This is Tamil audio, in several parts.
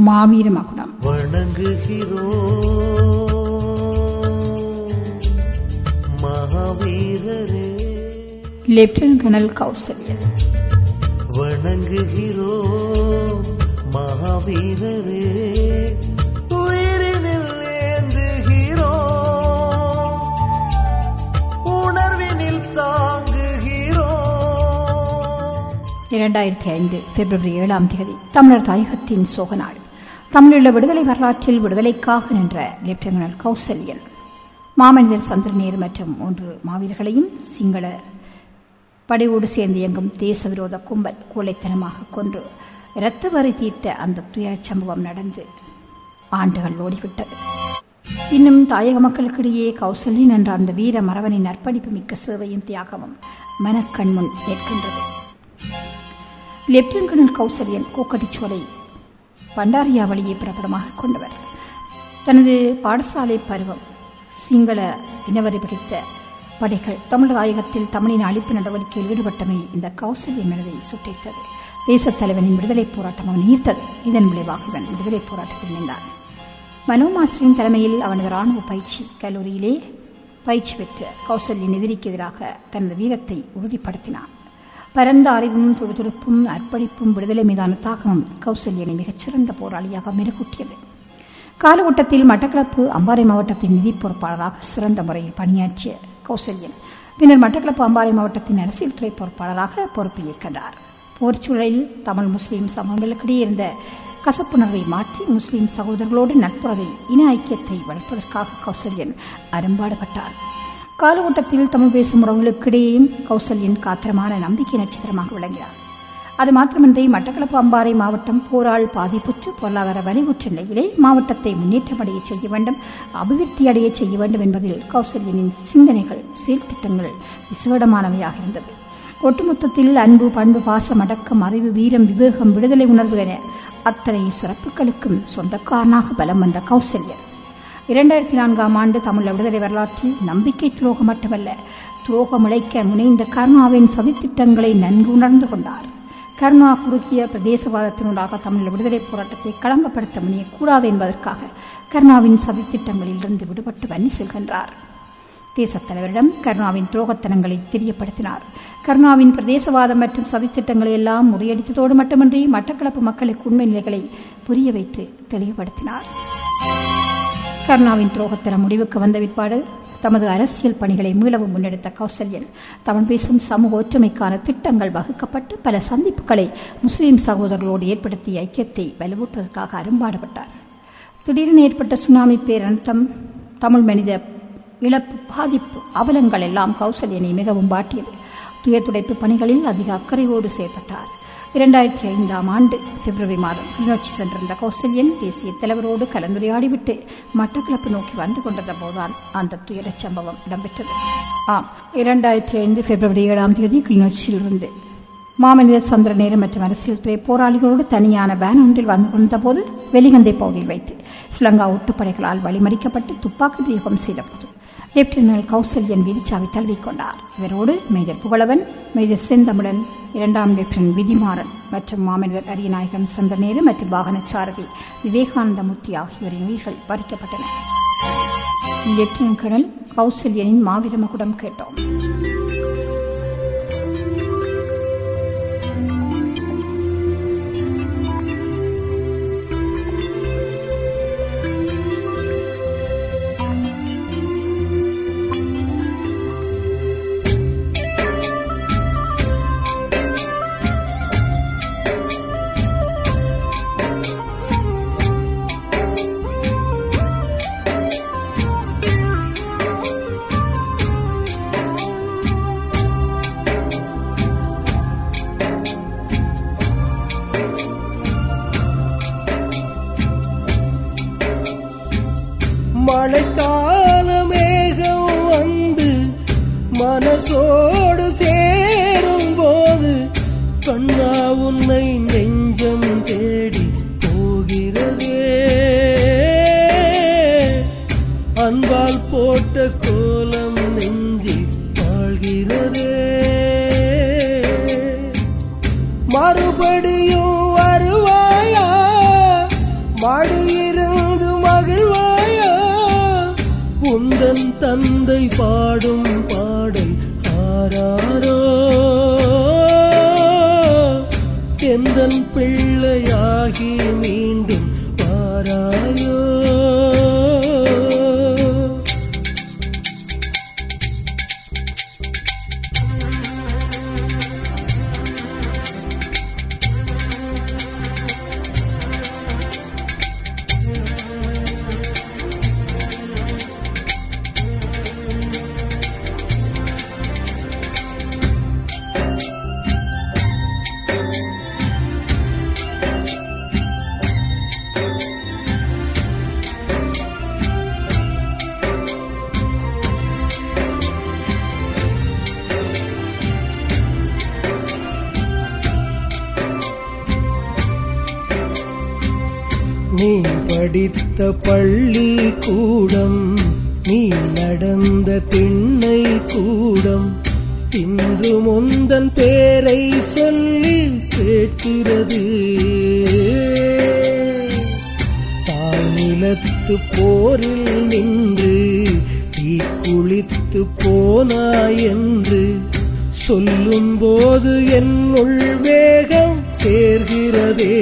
மாவீர மகுடம். வணங்குகிறோம் மகாவீரரே. Lieutenant colonel Kousalyan. வணங்குகிறோம் மகாவீரரே. உயிரினில் ஏந்துகிறோம், உணர்வினில் தாங்குகிறோம். 2005 பிப்ரவரி 7 தமிழர் தாயகத்தின் சோக நாள். தமிழீழ விடுதலை வரலாற்றில் விடுதலைக்காக நின்ற லெப்டினன்ட் கர்னல் கௌசல்யன் மாமனிதர் சந்திரநேர் மற்றும் 3 மாவீரர்களையும் சிங்கள படையோடு சேர்ந்து இயங்கும் தேச விரோத கும்பல் கோழைத்தனமாக கொன்று இரத்த வரி தீர்த்த அந்த துயரச் சம்பவம் நடந்து ஆண்டுகள் ஓடிவிட்டது. இன்னும் தாயக மக்களுக்கிடையே கௌசல்யன் என்ற அந்த வீர மறவனின் அர்ப்பணிப்பு மிக்க சேவையும் தியாகமும் மனக்கண்முன் நிற்கின்றது. லெப்டினன்ட் கர்னல் கௌசல்யன் கோக்கட்டிச்சோலை பண்டாரியாவளியை பிறப்பிடமாக கொண்டவர். தனது பாடசாலை பருவம் சிங்கள இனவரி பிடித்த படைகள் தமிழ் தாயகத்தில் தமிழின் அழிப்பு நடவடிக்கையில் ஈடுபட்டமை இந்த கௌசல்யன் மனதை சுட்டித்தது. தேசத் தலைவனின் விடுதலைப் போராட்டம் அவன் ஈர்த்தது. இதன் விளைவாக இவன் விடுதலைப் போராட்டத்தில் நின்றான். மனோமாஸ்டரின் தலைமையில் அவனது ராணுவ பயிற்சி கல்லூரியிலே பயிற்சி பெற்ற கௌசல்யன் எதிரிக்கு எதிராக தனது வீரத்தை உறுதிப்படுத்தினான். பரந்த அறிவும் துடுதுடுப்பும் அர்ப்பணிப்பும் விடுதலை மீதான தாகமும் கௌசல்யனை மிகச்சிறந்த போராளியாக மெருகூட்டியது. காலகட்டத்தில் மட்டக்களப்பு அம்பாறை மாவட்டத்தின் நிதி பொறுப்பாளராக சிறந்த முறையில் பணியாற்றிய கௌசல்யன் பின்னர் மட்டக்களப்பு அம்பாறை மாவட்டத்தின் அரசியல் துறை பொறுப்பாளராக பொறுப்பேற்கின்றார். போர்ச்சூழலில் தமிழ் முஸ்லீம் சமூகங்களுக்கிடையே இருந்த கசப்புணர்வை மாற்றி முஸ்லீம் சகோதரர்களோடு நட்புறவை இன ஐக்கியத்தை வளர்ப்பதற்காக கௌசல்யன் அரும்பாடுபட்டார். காலகட்டத்தில் தமிழ் பேசும் உறவுகளுக்கிடையேயும் கௌசல்யன் காத்திரமான நம்பிக்கை நட்சத்திரமாக விளங்கினார். அது மாத்திரமின்றி மட்டக்களப்பு அம்பாறை மாவட்டம் போரால் பாதிப்புற்று பொருளாதார வலிவுற்ற நிலையிலே மாவட்டத்தை முன்னேற்றமடைய செய்ய வேண்டும், அபிவிருத்தி அடைய செய்ய வேண்டும் என்பதில் கௌசல்யனின் சிந்தனைகள் செயல்திட்டங்கள் விசேடமானவையாக இருந்தது. ஒட்டுமொத்தத்தில் அன்பு, பண்பு, பாசம், அடக்கம், அறிவு, வீரம், விவேகம், விடுதலை உணர்வு என அத்தனை சிறப்புகளுக்கும் சொந்தக்காரனாக பலம் வந்த கௌசல்யன் 2004 தமிழ் விடுதலை வரலாற்றில் நம்பிக்கை துரோகம் மட்டுமல்ல, துரோகம் இழைக்க முனைந்த கருணாவின் சதித்திட்டங்களை நன்கு உணர்ந்து கொண்டார். கருணா குறுகிய பிரதேசவாதத்தினூடாக தமிழ் விடுதலை போராட்டத்தை களங்கப்படுத்த முனையக்கூடாது என்பதற்காக கருணாவின் சதித்திட்டங்களிலிருந்து விடுபட்டு வன்னி செல்கின்றார். தேசத் தலைவரிடம் கருணாவின் துரோகத்தனங்களை தெரியப்படுத்தினார். கருணாவின் பிரதேசவாதம் மற்றும் சதித்திட்டங்களை எல்லாம் முறியடித்ததோடு மட்டுமின்றி மட்டக்களப்பு மக்களுக்கு உண்மை நிலைகளை புரிய வைத்து தெளிவுபடுத்தினார். கருணாவின் துரோகத்தனம் முடிவுக்கு வந்த பிற்பாடு தமது அரசியல் பணிகளை மீளவும் முன்னெடுத்த கௌசல்யன் தமிழ் பேசும் சமூக ஒற்றுமைக்கான திட்டங்கள் வகுக்கப்பட்டு பல சந்திப்புகளை முஸ்லீம் சகோதரர்களோடு ஏற்படுத்திய ஐக்கியத்தை வலுவூட்டுவதற்காக அரும்பாடுபட்டார். திடீரென ஏற்பட்ட சுனாமி பேரழுத்தம், தமிழ் மனித இழப்பு, பாதிப்பு, அவலங்கள் எல்லாம் கௌசல்யனை மிகவும் வாட்டியது. துயர்துடைப்பு பணிகளில் அதிக அக்கறையோடு செயல்பட்டார். 2005 பிப்ரவரி கிளிநொச்சி சென்றிருந்த கௌசல்யன் தேசிய தலைவரோடு கலந்துரையாடிவிட்டு மட்டக்களப்பு நோக்கி வந்து கொண்டிருந்த போதுதான் அந்த துயரச் சம்பவம் இடம்பெற்றது. 2005 பிப்ரவரி 7 கிளிநொச்சியிலிருந்து மாமனிதர் சந்திரநேரு மற்றும் அரசியல் துறை போராளிகளோடு தனியான வேன் ஒன்றில் வந்து கொண்டிருந்த போது வெலிகந்தை பகுதியில் வைத்து ஸ்ரீலங்கா ஒட்டுப்படைகளால் வழிமறிக்கப்பட்டு துப்பாக்கி பிரயோகம் செய்தபோது லெப்டினன்ட் கௌசல்யன் வீதிச்சாவை தழுவிக்கொண்டார். இவரோடு மேஜர் புகழவன், மேஜர் செந்தமிழன், 2ஆம் லெப்டினன்ட் விதிமாறன் மற்றும் மாமனிதர் அரியநாயகம் சந்திரநேரு மற்றும் வாகனச்சாரதி விவேகானந்தமூர்த்தி ஆகியோரின் உயிர்கள் பறிக்கப்பட்டன. லெப்டினன்ட் கர்னல் கௌசல்யனின் மாவீர மகுடம் கேட்டோம். மழைக்கால மேகம் வந்து மனசோடு சேரும் போது கண்ணா உன்னை நெஞ்சம் தேடி போகிறதே. அன்பால் போட்ட கோலம் நெஞ்சி வாழ்கிறதே. மறுபடியும் வருவாயா நீ படித்த பள்ளி கூடம், நீ நடந்த திண்ணை கூடம், இன்று முந்தன் பேரை சொல்லி கேட்கிறது. தாய்நிலத்து போரில் நின்று தீ குளித்து போனாய் என்று சொல்லும் போது என்னுள் வேகம் சேர்கிறதே.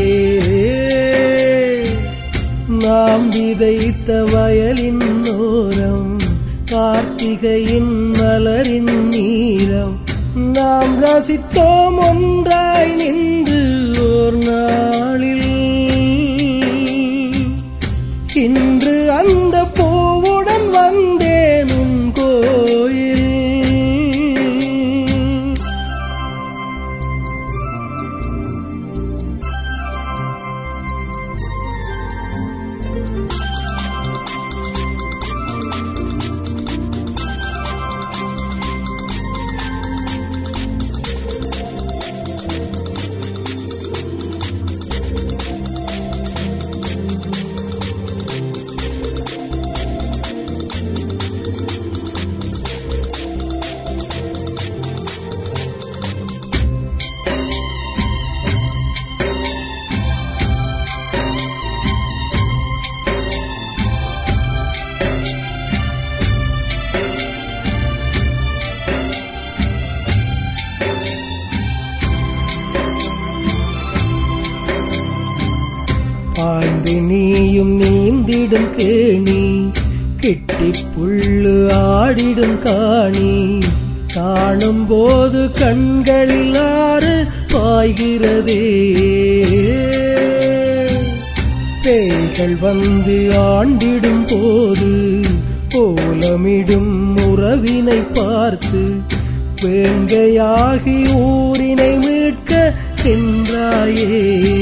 நாம் விதைத்த வயலின் ஓரம் கார்த்திகையின் மலரின் நீரம், நாம் ரசித்தோம் ஒன்றாய் நின்று ஓர் நாளில். இன்று அந்த பூவுடன் வந்தேன் உன் கோயில். பாய்ந்து நீயும் நீந்திடும் கேணி, கிட்டி புல்லு ஆடிடும் காணி, காணும் போது கண்களில் ஆறு பாய்கிறதே. பேய்கள் வந்து ஆண்டிடும் போது கோலமிடும் உறவினை பார்த்து வேங்கையாகி ஊரினை மீட்க சென்றாயே.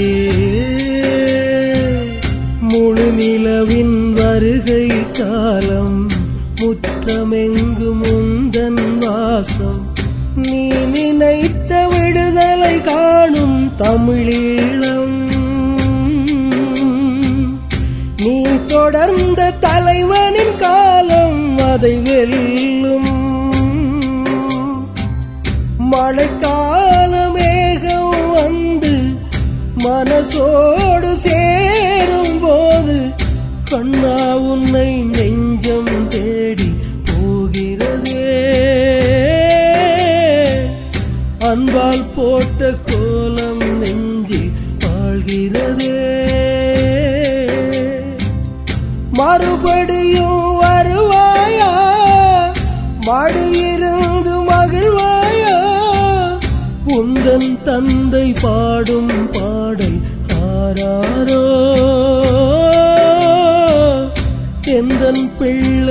முழு நிலவின் வருகை காலம், முற்றமெங்கும் முந்தன் வாசம், நீ நினைத்த விடுதலை காணும் தமிழீழம். நீ தொடர்ந்த தலைவனின் காலம் அதை வெல்லும். மழைக்கால மேகம் வந்து மனசோடு சேரும் போது கண்ணா உன்னை நெஞ்சம் தேடி போகிறதே. அன்பால் போட்ட கோலம் நெஞ்சி வாழ்கிறதே. மறுபடியும் வருவாயா, மடியிருந்து மகிழ்வாயா, உந்தன் தந்தை பாடும் பாடல் ஆராரோ, எந்தன் பிள்ளை